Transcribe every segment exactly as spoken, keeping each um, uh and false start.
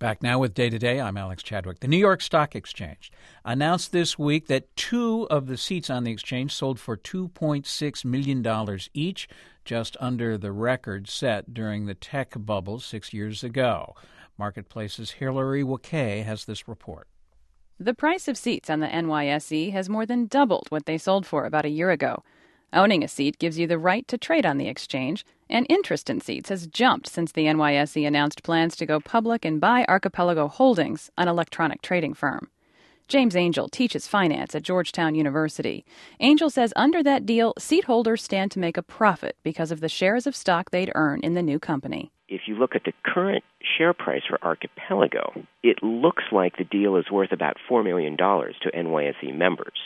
Back now with Day to Day, I'm Alex Chadwick. The New York Stock Exchange announced this week that two of the seats on the exchange sold for two point six million dollars each, just under the record set during the tech bubble six years ago. Marketplace's Hillary Wakay has this report. The price of seats on the N Y S E has more than doubled what they sold for about a year ago. Owning a seat gives you the right to trade on the exchange, and interest in seats has jumped since the N Y S E announced plans to go public and buy Archipelago Holdings, an electronic trading firm. James Angel teaches finance at Georgetown University. Angel says under that deal, seat holders stand to make a profit because of the shares of stock they'd earn in the new company. If you look at the current share price for Archipelago, it looks like the deal is worth about four million dollars to N Y S E members.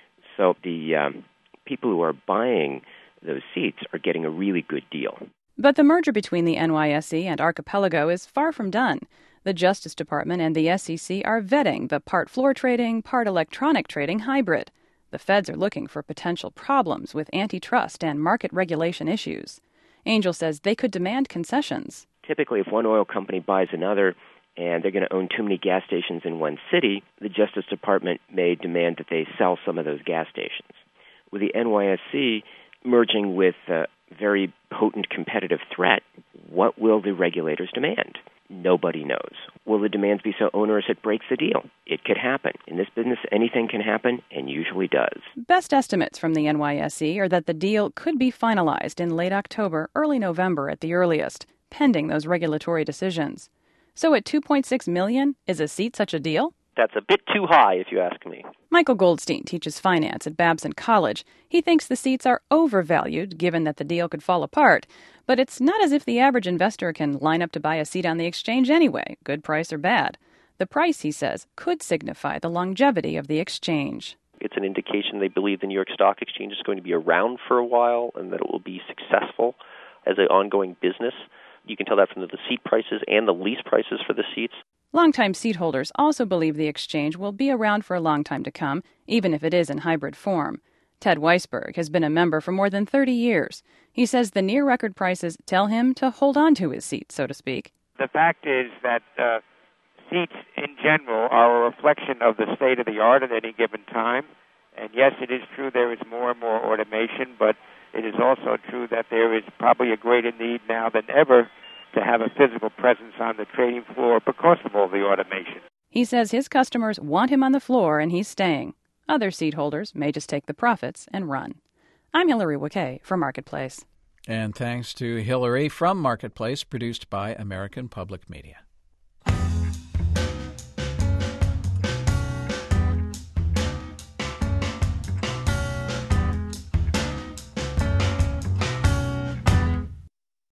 So the um, people who are buying those seats are getting a really good deal. But the merger between the N Y S E and Archipelago is far from done. The Justice Department and the S E C are vetting the part floor trading, part electronic trading hybrid. The feds are looking for potential problems with antitrust and market regulation issues. Angel says they could demand concessions. Typically, if one oil company buys another and they're going to own too many gas stations in one city, the Justice Department may demand that they sell some of those gas stations. With the N Y S E merging with a very potent competitive threat, what will the regulators demand? Nobody knows. Will the demands be so onerous it breaks the deal? It could happen. In this business, anything can happen, and usually does. Best estimates from the N Y S E are that the deal could be finalized in late October, early November at the earliest, pending those regulatory decisions. So at two point six million dollars, is a seat such a deal? That's a bit too high, if you ask me. Michael Goldstein teaches finance at Babson College. He thinks the seats are overvalued, given that the deal could fall apart. But it's not as if the average investor can line up to buy a seat on the exchange anyway, good price or bad. The price, he says, could signify the longevity of the exchange. It's an indication they believe the New York Stock Exchange is going to be around for a while and that it will be successful as an ongoing business. You can tell that from the seat prices and the lease prices for the seats. Longtime seat holders also believe the exchange will be around for a long time to come, even if it is in hybrid form. Ted Weisberg has been a member for more than thirty years. He says the near-record prices tell him to hold on to his seat, so to speak. The fact is that uh, seats in general are a reflection of the state of the art at any given time. And yes, it is true there is more and more automation, but it is also true that there is probably a greater need now than ever to have a physical presence on the trading floor because of all the automation. He says his customers want him on the floor and he's staying. Other seat holders may just take the profits and run. I'm Hillary Wakay for Marketplace. And thanks to Hillary from Marketplace, produced by American Public Media.